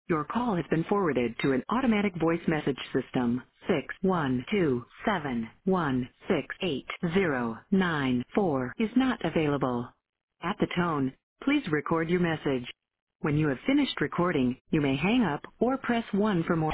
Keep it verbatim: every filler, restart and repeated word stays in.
Your call has been forwarded to an automatic voice message system. Six one two seven one six eight zero nine four is not available. At the tone, please record your message. When you have finished recording, you may hang up or press one for more.